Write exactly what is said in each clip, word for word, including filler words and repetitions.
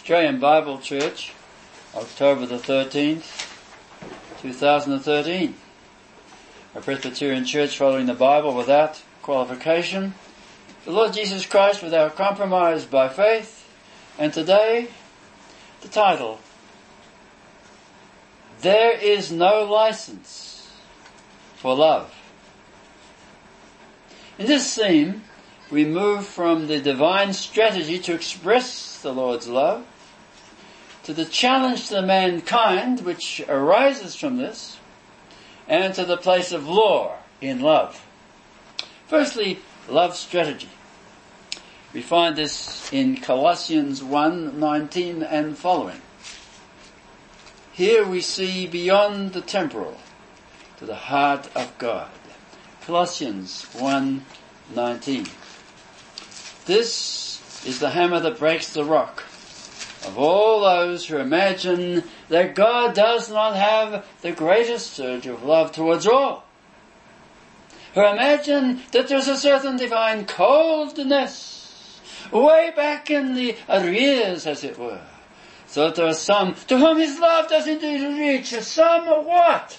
Australian Bible Church, October the thirteenth, two thousand thirteen. A Presbyterian church following the Bible without qualification, the Lord Jesus Christ without compromise by faith, and today, the title, There is no license for love. In this theme, we move from the divine strategy to express the Lord's love to the challenge to mankind which arises from this, and to the place of law in love. Firstly, love strategy. We find this in Colossians one nineteen and following. Here we see beyond the temporal to the heart of God. Colossians one nineteen. This is the hammer that breaks the rock of all those who imagine that God does not have the greatest surge of love towards all. Who imagine that there's a certain divine coldness way back in the arrears, as it were. So that there are some to whom his love does indeed reach somewhat,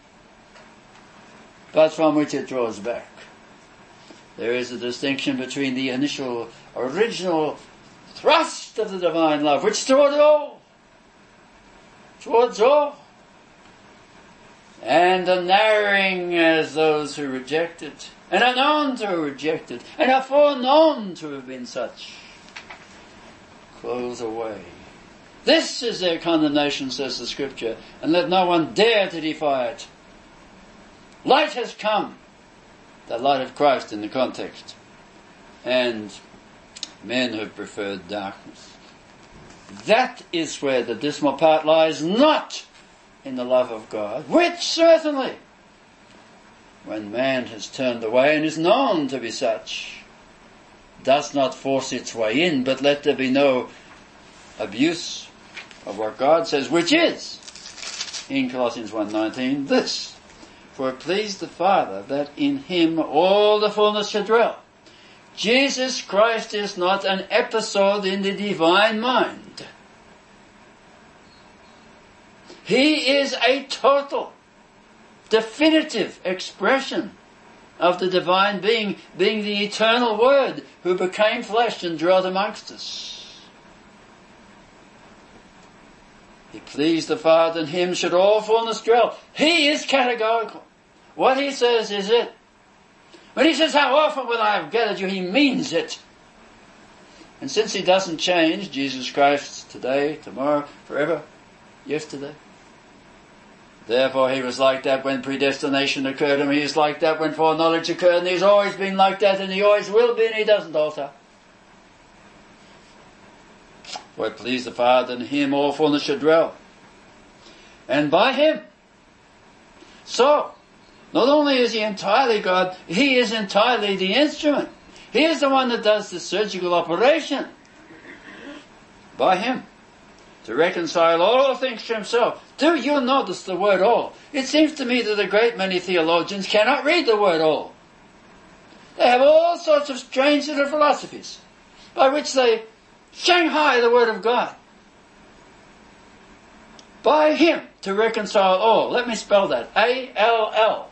but from which it draws back. There is a distinction between the initial, original thrust of the divine love, which towards all, towards all, and a narrowing as those who reject it, and are known to have rejected, and are foreknown to have been such, close away. This is their condemnation, says the Scripture, and let no one dare to defy it. Light has come, the light of Christ in the context, and men have preferred darkness. That is where the dismal part lies, not in the love of God, which certainly, when man has turned away and is known to be such, does not force its way in, but let there be no abuse of what God says, which is, in Colossians one nineteen, this: For it pleased the Father that in him all the fullness should dwell. Jesus Christ is not an episode in the divine mind. He is a total, definitive expression of the divine being, being the eternal Word who became flesh and dwelt amongst us. He pleased the Father, in him should all fullness dwell. He is categorical. What he says is it. When he says, how often will I have gathered you, he means it. And since he doesn't change, Jesus Christ, today, tomorrow, forever, yesterday. Therefore he was like that when predestination occurred, and he is like that when foreknowledge occurred, and he's always been like that, and he always will be, and he doesn't alter. For it pleased the Father, in him all fullness should dwell. And by him. So, not only is he entirely God, he is entirely the instrument. He is the one that does the surgical operation. By him. To reconcile all things to himself. Do you notice the word all? It seems to me that a great many theologians cannot read the word all. They have all sorts of strange little philosophies by which they shanghai the word of God. By him to reconcile all. Let me spell that. A L L.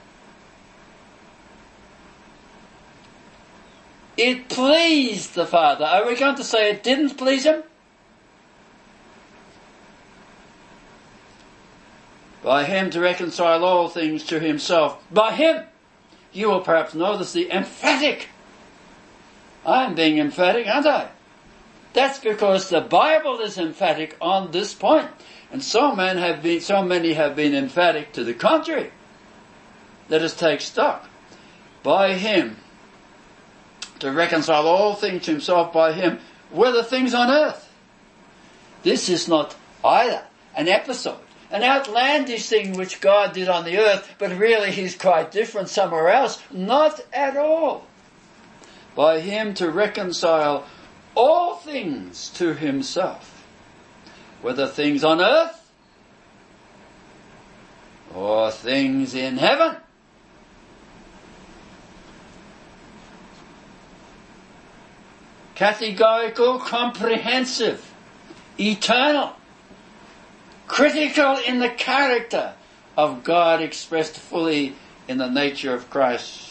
It pleased the Father. Are we going to say it didn't please him? By him to reconcile all things to himself. By him. You will perhaps notice the emphatic. I'm being emphatic, aren't I? That's because the Bible is emphatic on this point. And so, men have been, so many have been emphatic to the contrary. Let us take stock. By him. To reconcile all things to himself, by him, whether things on earth. This is not either an episode, an outlandish thing which God did on the earth, but really he's quite different somewhere else. Not at all. By him to reconcile all things to himself, whether things on earth or things in heaven. Categorical, comprehensive. eternal, critical in the character of God expressed fully in the nature of Christ.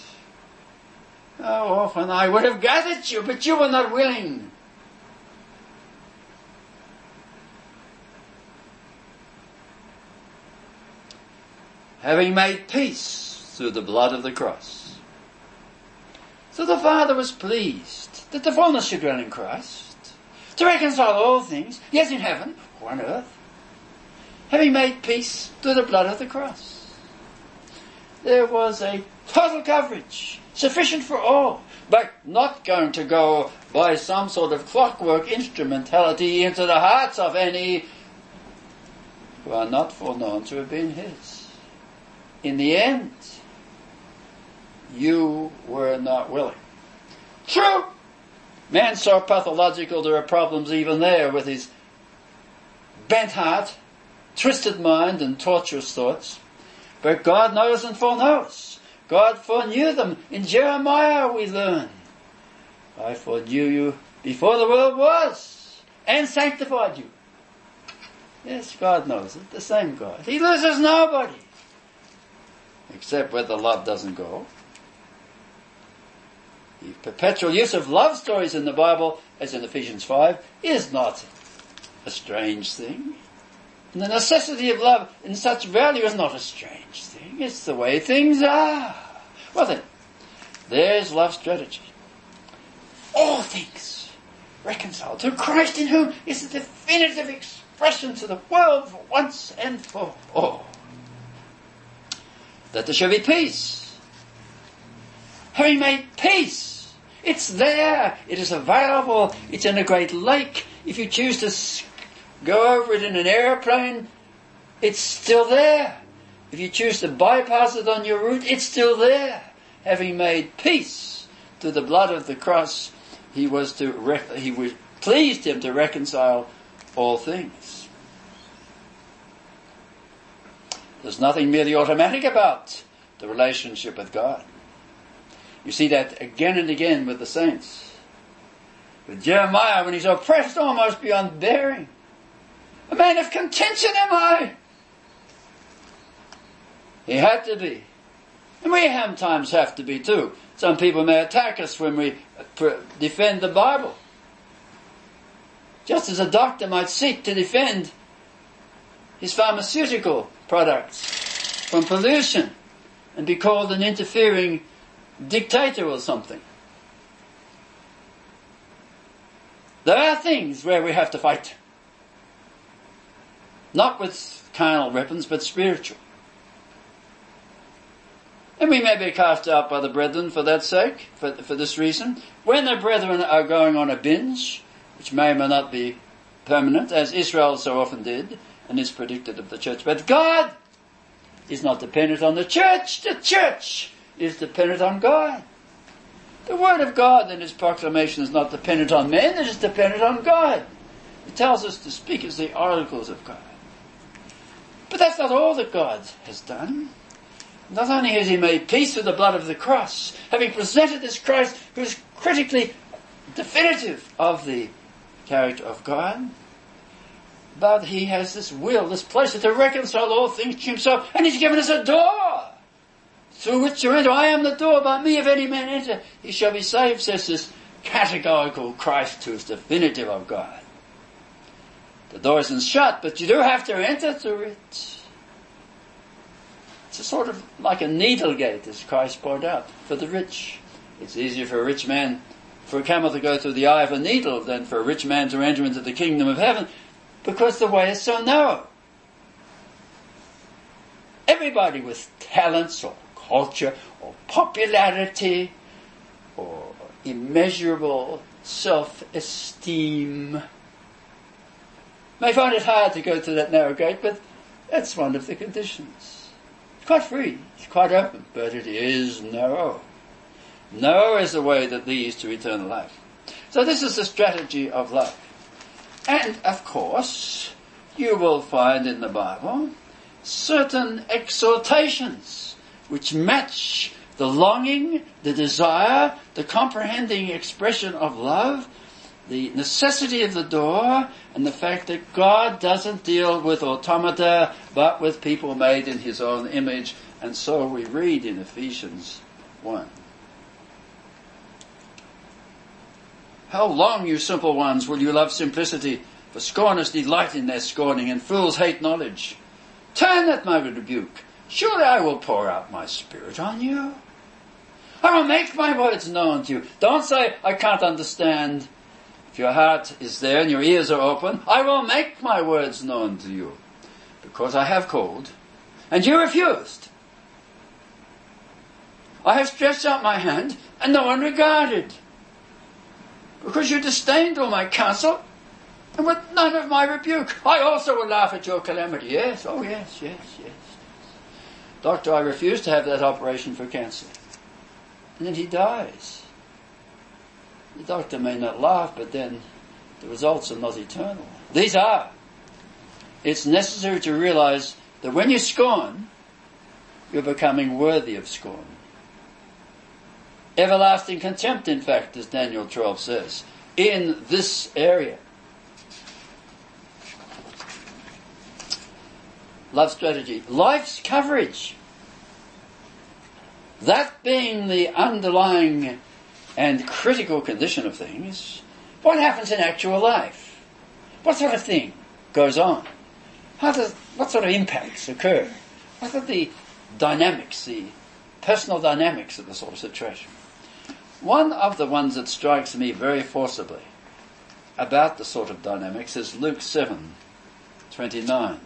How often I would have gathered you, but you were not willing. Having made peace through the blood of the cross. So the Father was pleased that the fullness should dwell in Christ, to reconcile all things, yes, in heaven or on earth, having made peace through the blood of the cross. There was a total coverage, sufficient for all, but not going to go by some sort of clockwork instrumentality into the hearts of any who are not foreknown to have been his. In the end, you were not willing. True, man's so pathological, there are problems even there with his bent heart, twisted mind and torturous thoughts. But God knows and foreknows. God foreknew them. In Jeremiah we learn, I foreknew you before the world was and sanctified you. Yes, God knows it, the same God. He loses nobody, except where the love doesn't go. The perpetual use of love stories in the Bible, as in Ephesians five, is not a strange thing. And the necessity of love in such value is not a strange thing. It's the way things are. Well then, there's love strategy. All things reconciled to Christ, in whom is the definitive expression to the world for once and for all. That there shall be peace. Having made peace, it's there, it is available, it's in a great lake. If you choose to go over it in an airplane, it's still there. If you choose to bypass it on your route, it's still there. Having made peace through the blood of the cross, he was to rec- he was pleased him to reconcile all things. There's nothing merely automatic about the relationship with God. You see that again and again with the saints. With Jeremiah, when he's oppressed almost beyond bearing. A man of contention am I. He had to be. And we sometimes have to be too. Some people may attack us when we defend the Bible. Just as a doctor might seek to defend his pharmaceutical products from pollution and be called an interfering dictator or something. There are things where we have to fight. Not with carnal weapons, but spiritual. And we may be cast out by the brethren for that sake, for, for this reason. When the brethren are going on a binge, which may or may not be permanent, as Israel so often did, and is predicted of the church. But God is not dependent on the church. The church is dependent on God. The word of God and his proclamation is not dependent on men, it is dependent on God. It tells us to speak as the oracles of God. But that's not all that God has done. Not only has he made peace with the blood of the cross, having presented this Christ who is critically definitive of the character of God, but he has this will, this pleasure to reconcile all things to himself, and he's given us a door through which to enter. I am the door, by me if any man enter, he shall be saved, says this categorical Christ who is definitive of God. The door isn't shut, but you do have to enter through it. It's a sort of like a needle gate, as Christ pointed out, for the rich. It's easier for a rich man, for a camel to go through the eye of a needle than for a rich man to enter into the kingdom of heaven, because the way is so narrow. Everybody with talents or culture or popularity or immeasurable self-esteem may find it hard to go through that narrow gate, but that's one of the conditions. It's quite free, it's quite open, but it is narrow. Narrow is the way that leads to eternal life. So this is the strategy of love. And, of course, you will find in the Bible certain exhortations which match the longing, the desire, the comprehending expression of love the necessity of the door and the fact that God doesn't deal with automata but with people made in his own image. And so we read in Ephesians one. How long, you simple ones, will you love simplicity? For scorners delight in their scorning, and fools hate knowledge. Turn at my rebuke. Surely I will pour out my spirit on you. I will make my words known to you. Don't say, I can't understand. If your heart is there and your ears are open, I will make my words known to you. Because I have called, and you refused. I have stretched out my hand, and no one regarded. Because you disdained all my counsel, and with none of my rebuke. I also will laugh at your calamity. Yes, oh yes, yes, yes. Doctor, I refuse to have that operation for cancer. And then he dies. The doctor may not laugh, but then the results are not eternal. These are. It's necessary to realize that when you scorn, you're becoming worthy of scorn. Everlasting contempt, in fact, as Daniel twelve says, in this area. Love strategy. Life's coverage. That being the underlying and critical condition of things, what happens in actual life? What sort of thing goes on? How does, what sort of impacts occur? What are the dynamics, the personal dynamics of the sort of situation? One of the ones that strikes me very forcibly about the sort of dynamics is Luke seven twenty-nine.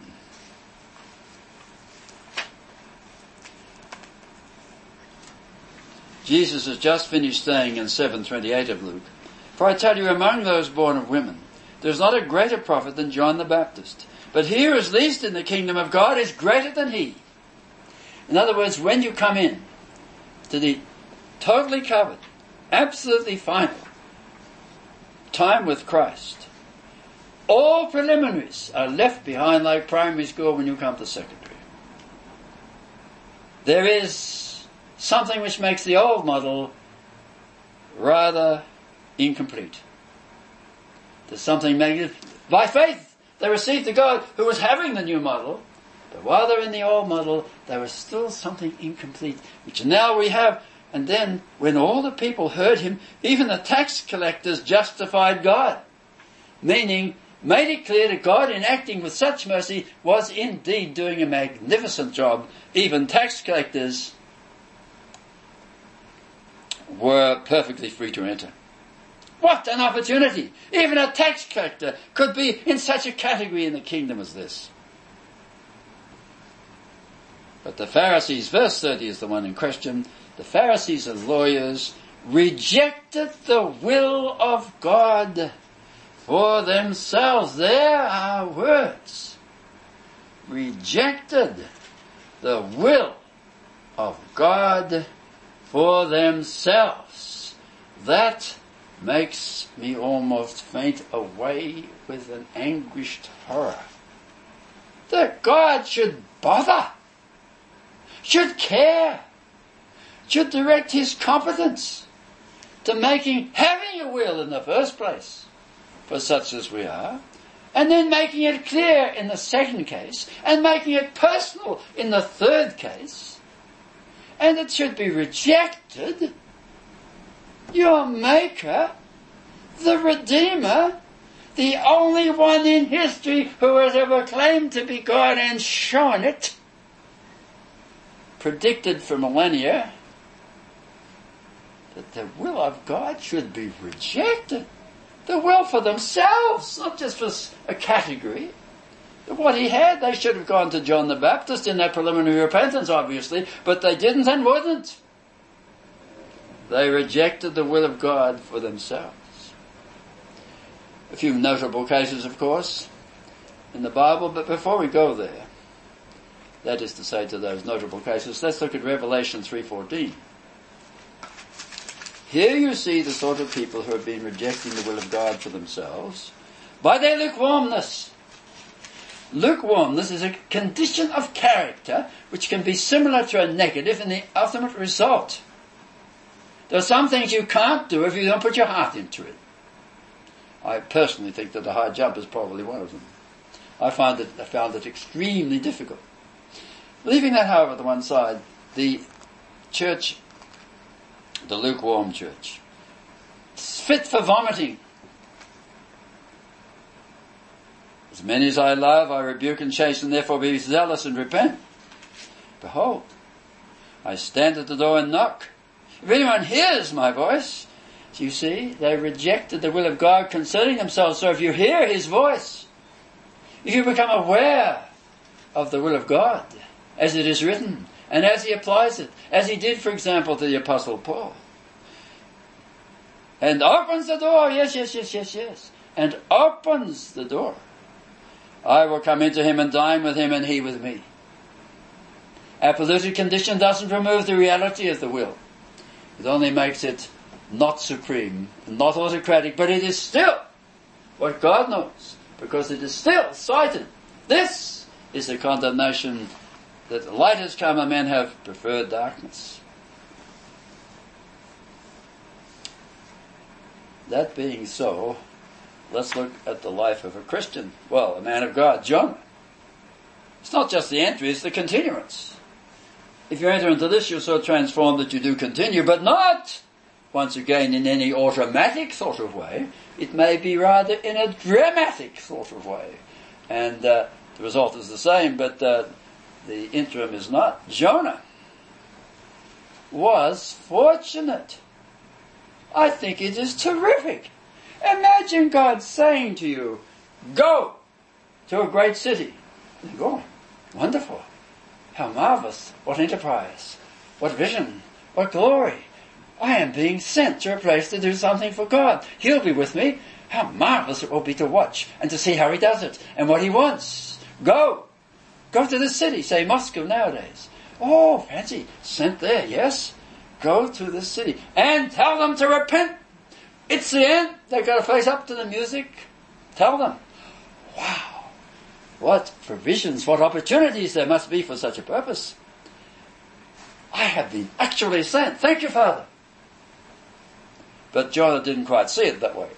Jesus has just finished saying in seven twenty-eight of Luke, For I tell you, among those born of women, there is not a greater prophet than John the Baptist. But he who is least in the kingdom of God is greater than he. In other words, when you come in to the totally covered, absolutely final time with Christ, all preliminaries are left behind like primary school when you come to secondary. There is something which makes the old model rather incomplete. There's something made by faith. They received the God who was having the new model, but while they're in the old model, there was still something incomplete, which now we have. And then, when all the people heard him, even the tax collectors justified God, meaning made it clear that God, in acting with such mercy, was indeed doing a magnificent job. Even tax collectors were perfectly free to enter. What an opportunity! Even a tax collector could be in such a category in the kingdom as this. But the Pharisees, verse thirty is the one in question, the Pharisees and lawyers rejected the will of God for themselves. There are words. Rejected the will of God for themselves. That makes me almost faint away with an anguished horror. That God should bother, should care, should direct his competence to making, having a will in the first place for such as we are, and then making it clear in the second case, and making it personal in the third case, and it should be rejected. Your Maker, the Redeemer, the only one in history who has ever claimed to be God and shown it, predicted for millennia that the will of God should be rejected. The will for themselves, not just for a category. What he had, they should have gone to John the Baptist in their preliminary repentance, obviously, but they didn't and wouldn't. They rejected the will of God for themselves. A few notable cases, of course, in the Bible, but before we go there, that is to say to those notable cases, let's look at Revelation three fourteen. Here you see the sort of people who have been rejecting the will of God for themselves by their lukewarmness. Lukewarmness is a condition of character which can be similar to a negative in the ultimate result. There are some things you can't do if you don't put your heart into it. I personally think that the high jump is probably one of them. I find it, I found it extremely difficult. Leaving that, however, to one side, the church, the lukewarm church, it's fit for vomiting. As many as I love, I rebuke and chasten, therefore be zealous and repent. Behold, I stand at the door and knock. If anyone hears my voice, so you see, they rejected the will of God concerning themselves. So if you hear his voice, if you become aware of the will of God, as it is written, and as he applies it, as he did, for example, to the Apostle Paul, and opens the door, yes, yes, yes, yes, yes, and opens the door, I will come into him and dine with him and he with me. Our polluted condition doesn't remove the reality of the will. It only makes it not supreme, not autocratic, but it is still what God knows, because it is still cited. This is the condemnation, that the light has come and men have preferred darkness. That being so, let's look at the life of a Christian. Well, a man of God, Jonah. It's not just the entry, it's the continuance. If you enter into this, you're so transformed that you do continue, but not, once again, in any automatic sort of way. It may be rather in a dramatic sort of way. And uh, the result is the same, but uh, the interim is not. Jonah was fortunate. I think it is terrific. Imagine God saying to you, go to a great city. You go, wonderful. How marvelous. What enterprise. What vision. What glory. I am being sent to a place to do something for God. He'll be with me. How marvelous it will be to watch and to see how he does it and what he wants. Go. Go to the city, say Moscow nowadays. Oh, fancy. Sent there, yes. Go to the city and tell them to repent. It's the end. They've got to face up to the music. Tell them. Wow. What provisions, what opportunities there must be for such a purpose. I have been actually sent. Thank you, Father. But Jonah didn't quite see it that way.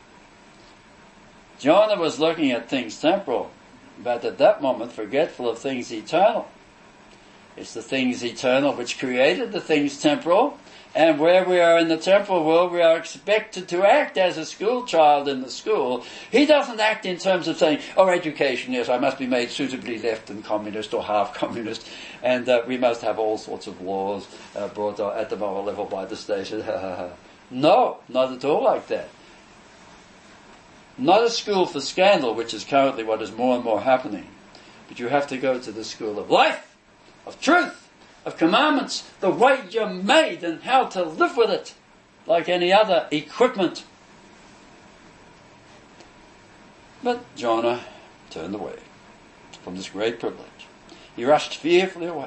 Jonah was looking at things temporal, but at that moment forgetful of things eternal. It's the things eternal which created the things temporal, and where we are in the temporal world, we are expected to act as a school child in the school. He doesn't act in terms of saying, oh, education, yes, I must be made suitably left and communist or half communist, and uh, we must have all sorts of laws uh, brought at the moral level by the state. No, not at all like that. Not a school for scandal, which is currently what is more and more happening. But you have to go to the school of life, of truth, of commandments, the way you're made and how to live with it, like any other equipment. But Jonah turned away from this great privilege. He rushed fearfully away.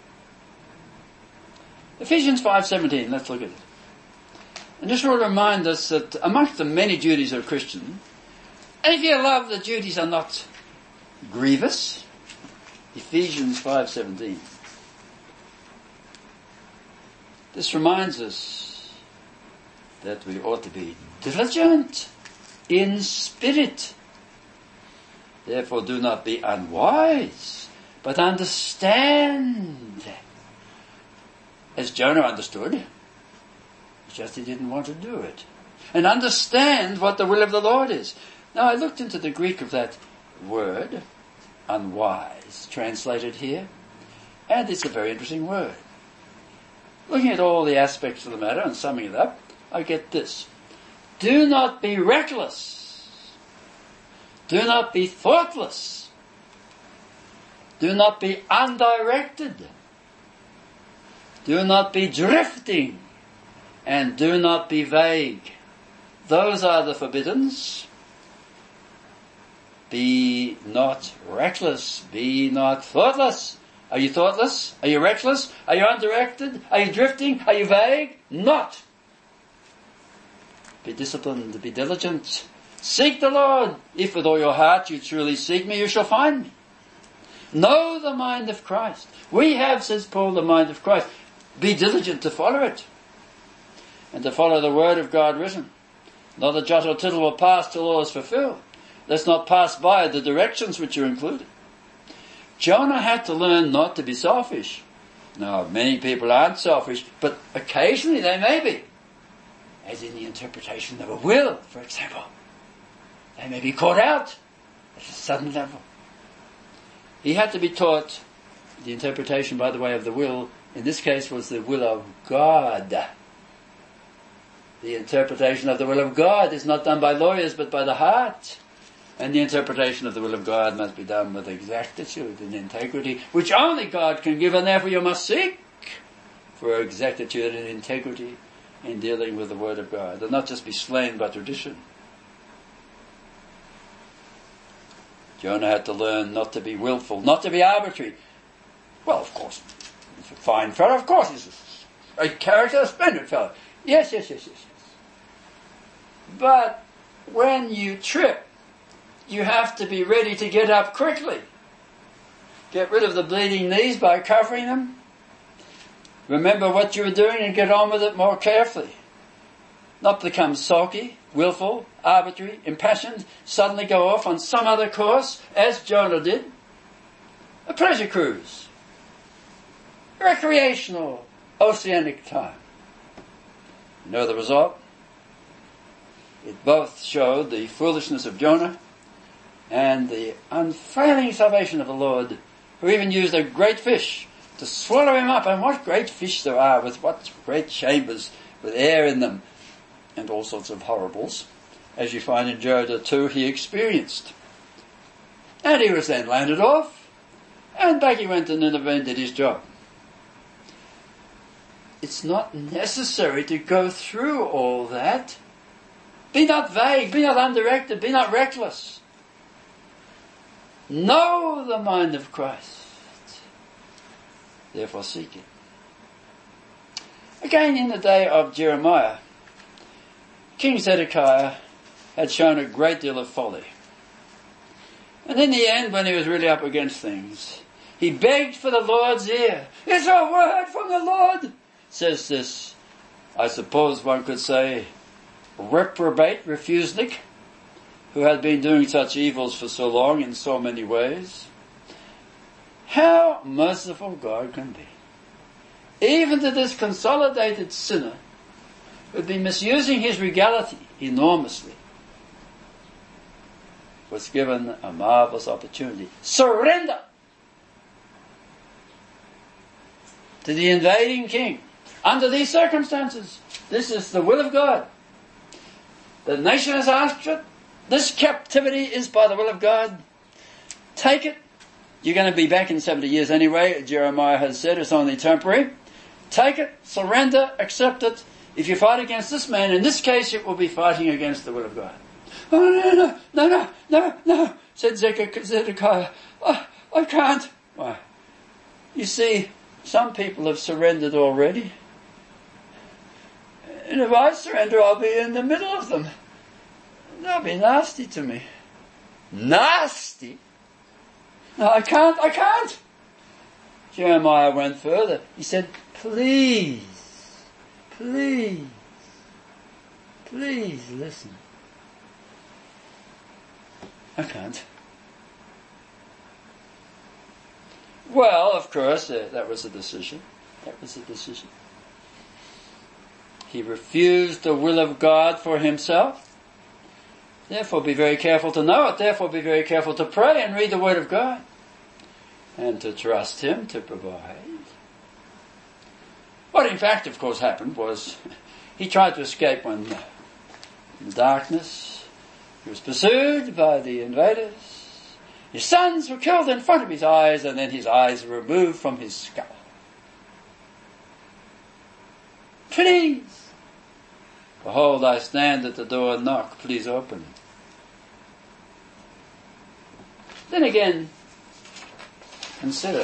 Ephesians five seventeen, let's look at it. And this will remind us that amongst the many duties of a Christian, and if you love, the duties are not grievous. Ephesians five seventeen. This reminds us that we ought to be diligent in spirit. Therefore do not be unwise, but understand. As Jonah understood, just he didn't want to do it. And understand what the will of the Lord is. Now I looked into the Greek of that word, unwise, translated here, and it's a very interesting word. Looking at all the aspects of the matter and summing it up, I get this. Do not be reckless. Do not be thoughtless. Do not be undirected. Do not be drifting. And do not be vague. Those are the forbiddens. Be not reckless. Be not thoughtless. Are you thoughtless? Are you reckless? Are you undirected? Are you drifting? Are you vague? Not. Be disciplined. Be diligent. Seek the Lord. If with all your heart you truly seek me, you shall find me. Know the mind of Christ. We have, says Paul, the mind of Christ. Be diligent to follow it. And to follow the word of God written. Not a jot or tittle will pass till all is fulfilled. Let's not pass by the directions which are included. Jonah had to learn not to be selfish. Now, many people aren't selfish, but occasionally they may be. As in the interpretation of a will, for example. They may be caught out at a sudden level. He had to be taught the interpretation, by the way, of the will. In this case was the will of God. The interpretation of the will of God is not done by lawyers, but by the heart. And the interpretation of the will of God must be done with exactitude and integrity, which only God can give, and therefore you must seek for exactitude and integrity in dealing with the Word of God, and not just be slain by tradition. Jonah had to learn not to be willful, not to be arbitrary. Well, of course, he's a fine fellow, of course he's a great character, a splendid fellow. Yes, yes, yes, yes, yes. But when you trip, you have to be ready to get up quickly. Get rid of the bleeding knees by covering them. Remember what you were doing and get on with it more carefully. Not become sulky, willful, arbitrary, impassioned, suddenly go off on some other course, as Jonah did. A pleasure cruise. A recreational, oceanic time. You know the result? It both showed the foolishness of Jonah and the unfailing salvation of the Lord, who even used a great fish to swallow him up. And what great fish there are, with what great chambers with air in them, and all sorts of horribles, as you find in Jonah two, he experienced. And he was then landed off, and back he went to Nineveh and did his job. It's not necessary to go through all that. Be not vague, be not undirected, be not reckless. Know the mind of Christ. Therefore seek it. Again, in the day of Jeremiah, King Zedekiah had shown a great deal of folly. And in the end, when he was really up against things, he begged for the Lord's ear. It's a word from the Lord, says this, I suppose one could say, reprobate refusnik, who had been doing such evils for so long in so many ways. How merciful God can be. Even to this consolidated sinner who had been misusing his regality enormously, was given a marvelous opportunity. Surrender to the invading king. Under these circumstances, this is the will of God. The nation has asked for it. This captivity is by the will of God. Take it. You're going to be back in seventy years anyway. Jeremiah has said it's only temporary. Take it, surrender, accept it. If you fight against this man, in this case it will be fighting against the will of God. Oh, no, no, no, no, no, no, said Zedekiah. Oh, I can't. Why? You see, some people have surrendered already. And if I surrender, I'll be in the middle of them. They'll be nasty to me. Nasty? No, I can't, I can't. Jeremiah went further. He said, please, please, please listen. I can't. Well, of course, uh, that was a decision. That was a decision. He refused the will of God for himself. Therefore, be very careful to know it. Therefore, be very careful to pray and read the Word of God. And to trust Him to provide. What in fact, of course, happened was he tried to escape when in the darkness he was pursued by the invaders. His sons were killed in front of his eyes, and then his eyes were removed from his skull. Please, behold, I stand at the door and knock. Please open. Then again, consider.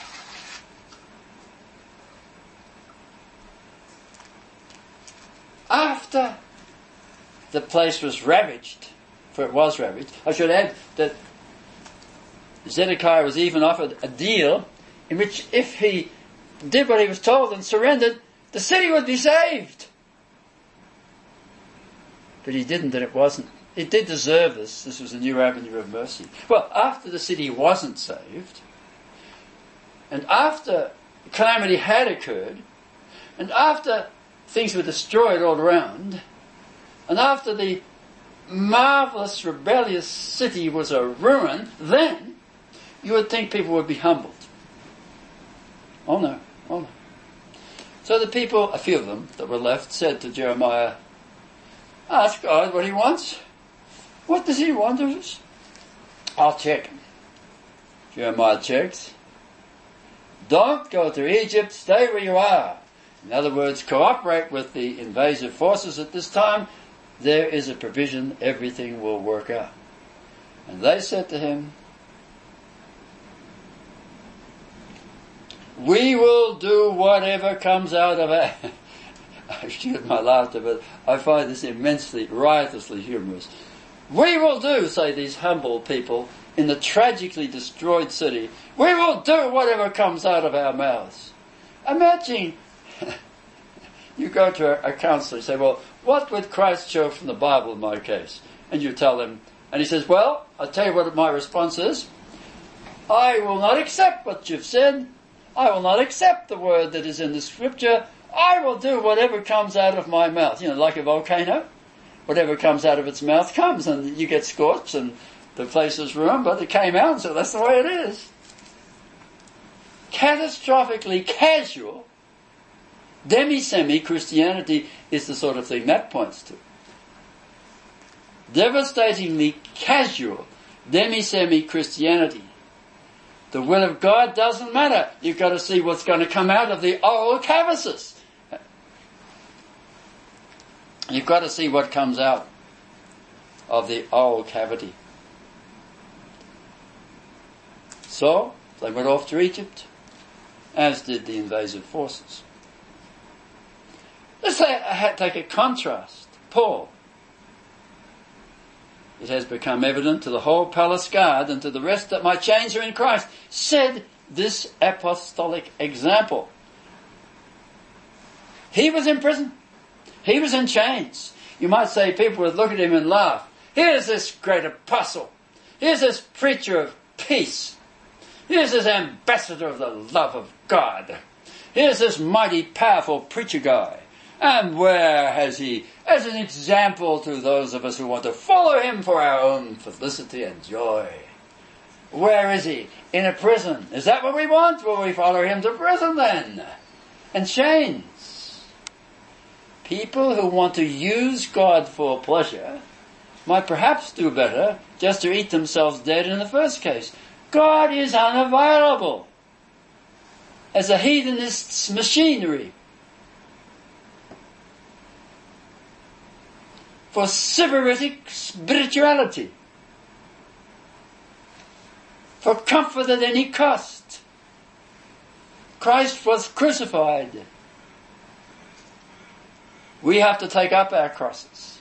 After the place was ravaged, for it was ravaged, I should add that Zedekiah was even offered a deal in which if he did what he was told and surrendered, the city would be saved. but he didn't, and it wasn't. It did deserve this. This was a new avenue of mercy. Well, after the city wasn't saved, and after calamity had occurred, and after things were destroyed all around, and after the marvellous rebellious city was a ruin, then you would think people would be humbled. Oh no, oh no. So the people, a few of them that were left, said to Jeremiah, ask God what he wants. What does he want of us? I'll check. Jeremiah checks. Don't go to Egypt, stay where you are. In other words, cooperate with the invasive forces at this time. There is a provision, everything will work out. And they said to him, we will do whatever comes out of it. Excuse my laughter, but I find this immensely, riotously humorous. We will do, say these humble people, in the tragically destroyed city, we will do whatever comes out of our mouths. Imagine, you go to a, a counselor and say, well, what would Christ show from the Bible in my case? And you tell him, and he says, well, I'll tell you what my response is. I will not accept what you've said. I will not accept the word that is in the scripture. I will do whatever comes out of my mouth. You know, like a volcano. Whatever comes out of its mouth comes, and you get scorched and the place is ruined, but it came out, so that's the way it is. Catastrophically casual, demi-semi Christianity is the sort of thing that points to. Devastatingly casual, demi-semi Christianity. The will of God doesn't matter. You've got to see what's going to come out of the old canvases. You've got to see what comes out of the old cavity. So, they went off to Egypt, as did the invasive forces. Let's say, take a contrast. Paul. It has become evident to the whole palace guard and to the rest that my chains are in Christ, said this apostolic example. He was in prison. He was in chains. You might say people would look at him and laugh. Here's this great apostle. Here's this preacher of peace. Here's this ambassador of the love of God. Here's this mighty, powerful preacher guy. And where has he, as an example to those of us who want to follow him for our own felicity and joy? Where is he? In a prison. Is that what we want? Will we follow him to prison then? And chains. People who want to use God for pleasure might perhaps do better just to eat themselves dead in the first case. God is unavailable as a hedonist's machinery for sybaritic spirituality, for comfort at any cost. Christ was crucified. We have to take up our crosses.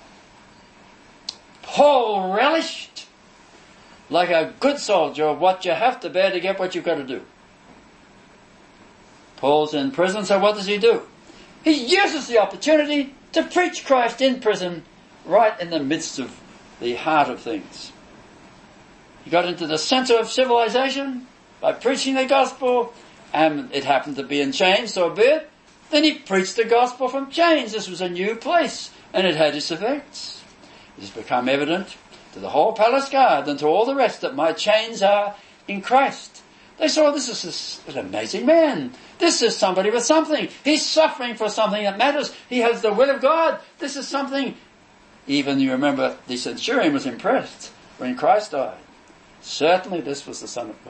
Paul relished, like a good soldier, what you have to bear to get what you've got to do. Paul's in prison, so what does he do? He uses the opportunity to preach Christ in prison, right in the midst of the heart of things. He got into the center of civilization by preaching the gospel, and it happened to be in chains, so be it. Then he preached the gospel from chains. This was a new place, and it had its effects. It has become evident to the whole palace guard and to all the rest that my chains are in Christ. They saw this is an amazing man. This is somebody with something. He's suffering for something that matters. He has the will of God. This is something. Even you remember the centurion was impressed when Christ died. Certainly this was the Son of God.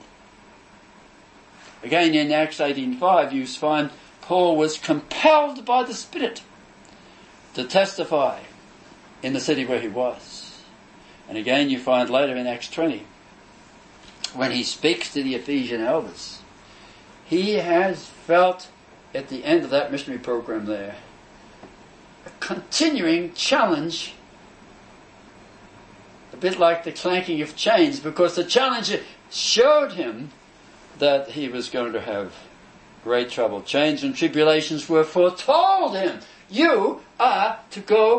Again in Acts eighteen five you find Paul was compelled by the Spirit to testify in the city where he was. And again you find later in Acts twenty when he speaks to the Ephesian elders, he has felt at the end of that missionary program there a continuing challenge, a bit like the clanking of chains, because the challenge showed him that he was going to have great trouble. Chains and tribulations were foretold him. You are to go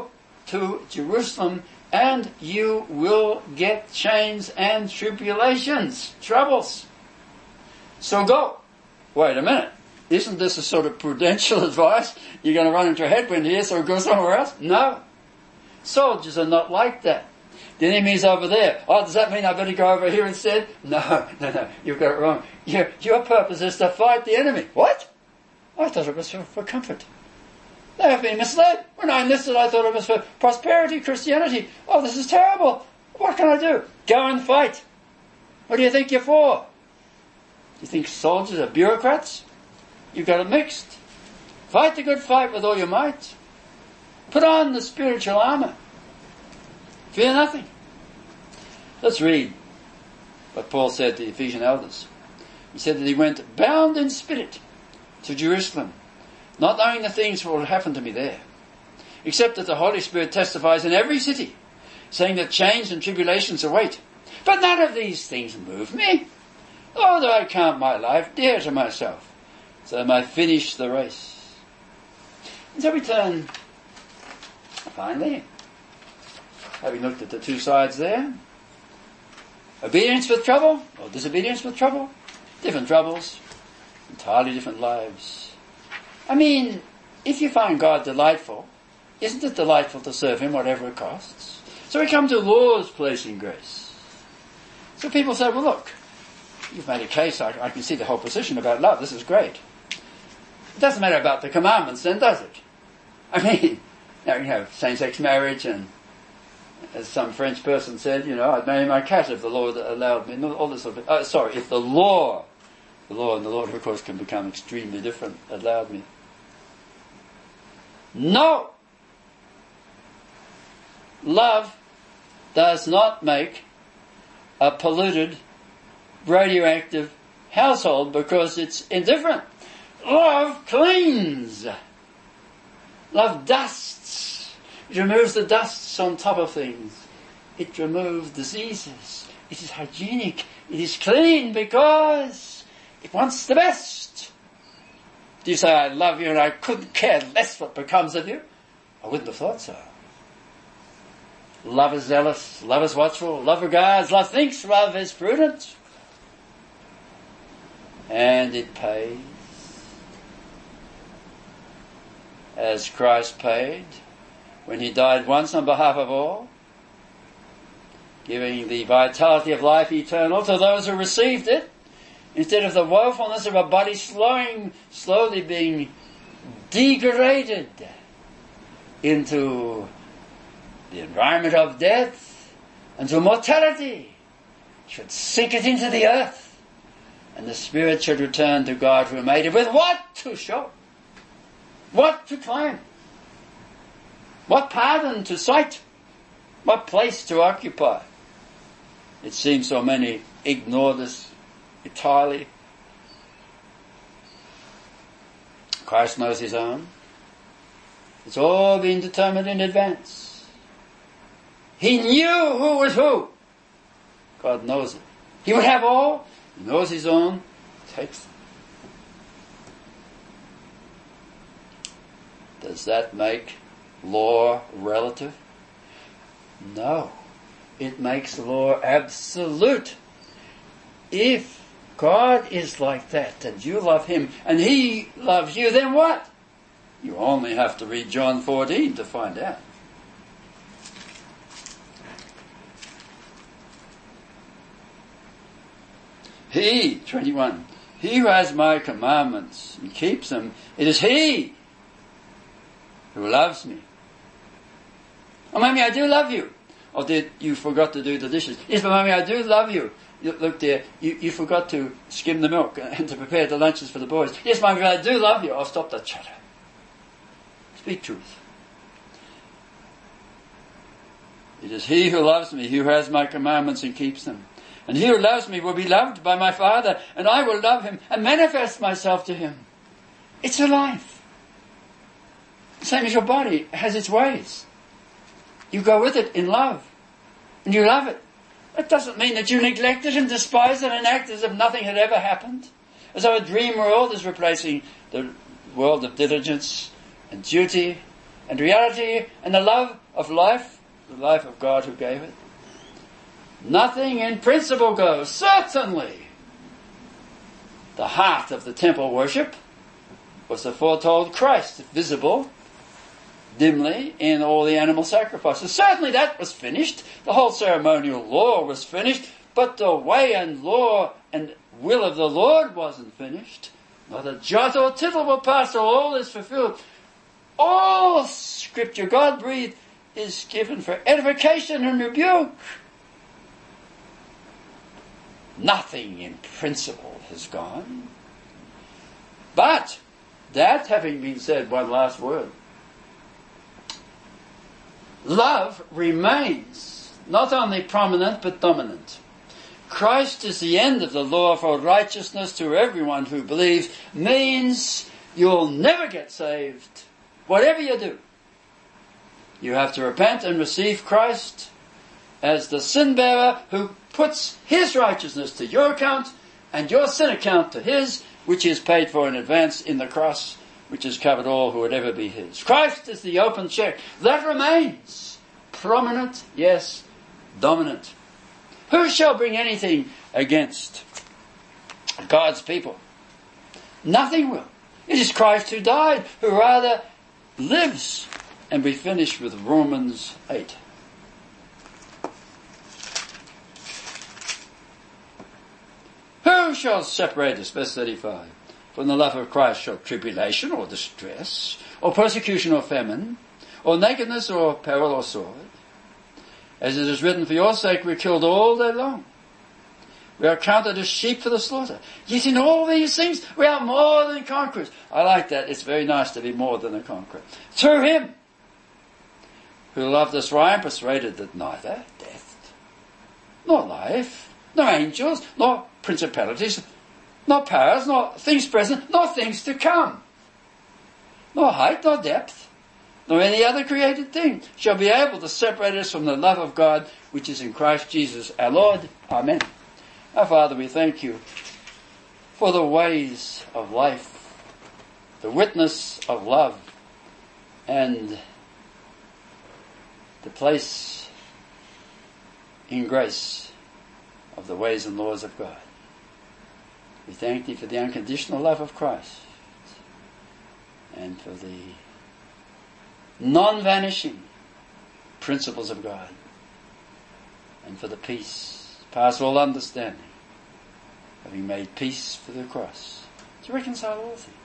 to Jerusalem, and you will get chains and tribulations, troubles. So go. Wait a minute. Isn't this a sort of prudential advice? You're going to run into a headwind here, so go somewhere else? No. Soldiers are not like that. The enemy's over there. Oh, does that mean I better go over here instead? No, no, no. You've got it wrong. Your, your purpose is to fight the enemy. What? I thought it was for, for comfort. They have been misled. When I enlisted, I thought it was for prosperity, Christianity. Oh, this is terrible. What can I do? Go and fight. What do you think you're for? Do you think soldiers are bureaucrats? You've got it mixed. Fight the good fight with all your might. Put on the spiritual armour. Fear nothing. Let's read what Paul said to the Ephesian elders. He said that he went bound in spirit to Jerusalem, not knowing the things that will happen to me there, except that the Holy Spirit testifies in every city, saying that chains and tribulations await. But none of these things move me, although I count my life dear to myself, so I may finish the race. And so we turn, finally, having looked at the two sides there, obedience with trouble, or disobedience with trouble, different troubles, entirely different lives. I mean, if you find God delightful, isn't it delightful to serve Him whatever it costs? So we come to law's place in grace. So people say, well look, you've made a case, I, I can see the whole position about love, this is great. It doesn't matter about the commandments then, does it? I mean, you know, you have same-sex marriage, and as some French person said, you know, I'd marry my cat if the law allowed me, all this sort of, uh, sorry, if the law, the law and the Lord of course can become extremely different, allowed me. No! Love does not make a polluted, radioactive household because it's indifferent. Love cleans. Love dusts. It removes the dusts on top of things. It removes diseases. It is hygienic. It is clean because it wants the best. Do you say, I love you and I couldn't care less what becomes of you? I wouldn't have thought so. Love is zealous. Love is watchful. Love regards. Love thinks. Love is prudent. And it pays. As Christ paid when He died once on behalf of all, giving the vitality of life eternal to those who received it, instead of the woefulness of a body slowing, slowly being degraded into the environment of death, into mortality, should sink it into the earth, and the spirit should return to God who made it with what to show? What to claim? What pardon to cite? What place to occupy? It seems so many ignore this entirely. Christ knows His own. It's all been determined in advance. He knew who was who. God knows it. He would have all. He knows His own. Takes them. Does that make law relative? No. It makes law absolute. If God is like that, and you love Him, and He loves you, then what? You only have to read John fourteen to find out. He, twenty-one, He who has my commandments and keeps them, it is He who loves me. Oh, Mommy, I do love you. Or did you forgot to do the dishes? Yes, but Mommy, I do love you. You look there, you, you forgot to skim the milk and to prepare the lunches for the boys. Yes, Mommy, I do love you. Oh, stop that chatter. Speak truth. It is He who loves me, who has my commandments and keeps them. And he who loves me will be loved by my Father, and I will love him and manifest myself to him. It's a life. Same as your body has its ways. You go with it in love. And you love it. That doesn't mean that you neglect it and despise it and act as if nothing had ever happened. As though a dream world is replacing the world of diligence and duty and reality and the love of life, the life of God who gave it. Nothing in principle goes. Certainly, the heart of the temple worship was the foretold Christ, visible dimly in all the animal sacrifices. Certainly that was finished. The whole ceremonial law was finished, but the way and law and will of the Lord wasn't finished. Not a jot or tittle will pass, till all is fulfilled. All Scripture, God breathed, is given for edification and rebuke. Nothing in principle has gone. But, that having been said, one last word. Love remains not only prominent but dominant. Christ is the end of the law for righteousness to everyone who believes, means you'll never get saved, whatever you do. You have to repent and receive Christ as the sin bearer who puts his righteousness to your account and your sin account to his, which is paid for in advance in the cross, which has covered all who would ever be his. Christ is the open check. That remains prominent, yes, dominant. Who shall bring anything against God's people? Nothing will. It is Christ who died, who rather lives. And we finish with Romans eight. Who shall separate us, verse thirty-five, from the love of Christ? Shall tribulation or distress, or persecution or famine, or nakedness or peril or sword? As it is written, for your sake we are killed all day long. We are counted as sheep for the slaughter. Yet in all these things we are more than conquerors. I like that. It's very nice to be more than a conqueror. Through him who loved us, I am persuaded that neither death, nor life, nor angels, nor principalities, nor powers, nor things present, nor things to come, nor height, nor depth, nor any other created thing shall be able to separate us from the love of God which is in Christ Jesus our Lord. Amen. Our Father, we thank you for the ways of life, the witness of love, and the place in grace of the ways and laws of God. We thank thee for the unconditional love of Christ and for the non-vanishing principles of God, and for the peace past all understanding, having made peace for the cross to reconcile all things.